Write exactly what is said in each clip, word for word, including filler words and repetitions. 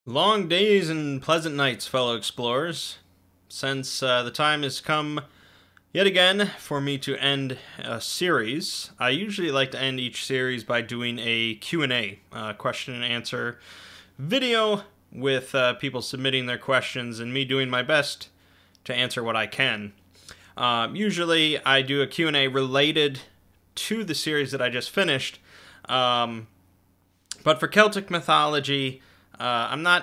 Long days and pleasant nights, fellow explorers. Since uh, the time has come yet again for me to end a series, I usually like to end each series by doing a Q and A, uh, question and answer video with uh, people submitting their questions and me doing my best to answer what I can. Uh, usually I do a Q and A related to the series that I just finished, um, but for Celtic mythology, uh, I'm not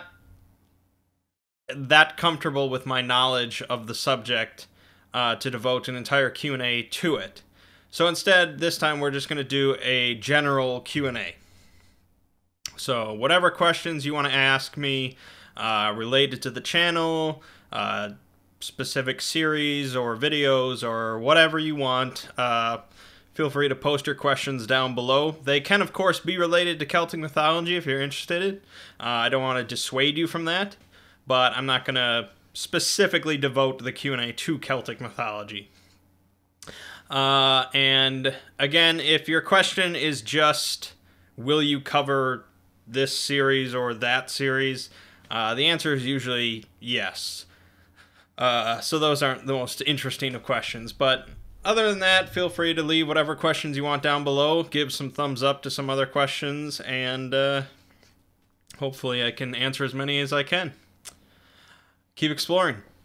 that comfortable with my knowledge of the subject uh, to devote an entire Q and A to it. So instead, this time we're just going to do a general Q and A. So whatever questions you want to ask me uh, related to the channel, uh, specific series or videos or whatever you want, uh, feel free to post your questions down below. They can, of course, be related to Celtic mythology if you're interested. Uh, I don't want to dissuade you from that, but I'm not going to specifically devote the Q and A to Celtic mythology. Uh, and again, if your question is just, will you cover this series or that series, uh, the answer is usually yes. Uh, so those aren't the most interesting of questions, but other than that, feel free to leave whatever questions you want down below, give some thumbs up to some other questions, and uh, hopefully I can answer as many as I can. Keep exploring.